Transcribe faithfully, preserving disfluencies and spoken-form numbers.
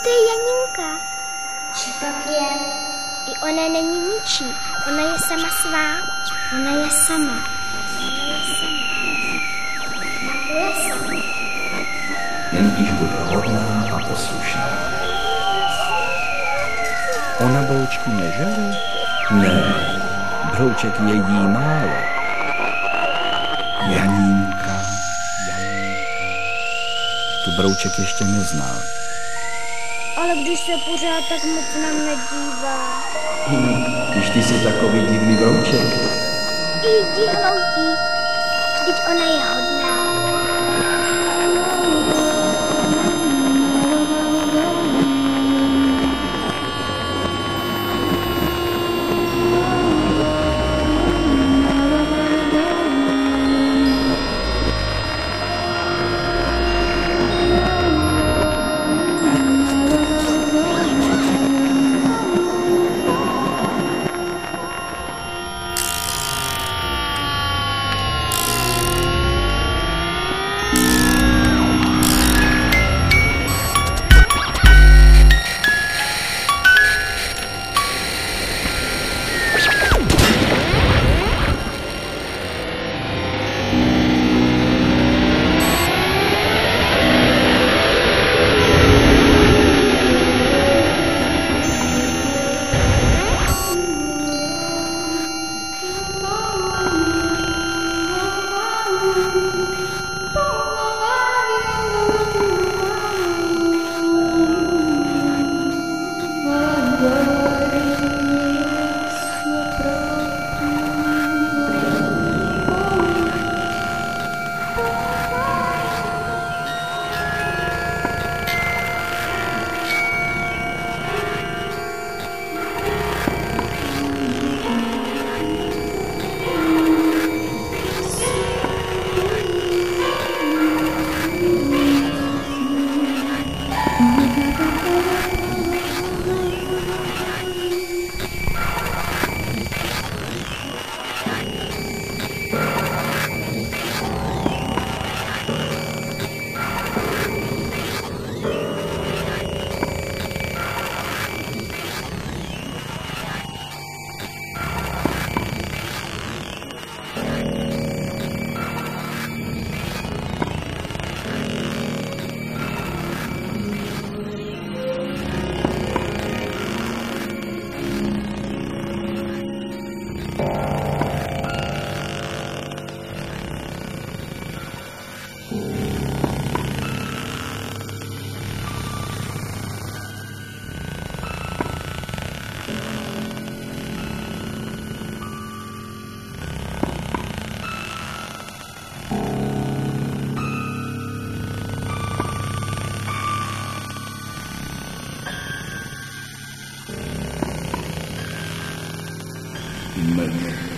to je Janinka. Či pak je? I ona není ničí. Ona je sama svá. Ona je sama. Ona je sama. Je sama. Jen když bude hodná a poslušná. Ona broučky nežere? Ne, brouček je jí málo. Janínka, Janínka. tu brouček ještě neznal. Ale když se pořád tak moc na mě dívá. Hm, když ty jsi takový divný brouček. Jdi hloupý. Vždyť ona je hodná. Mlk.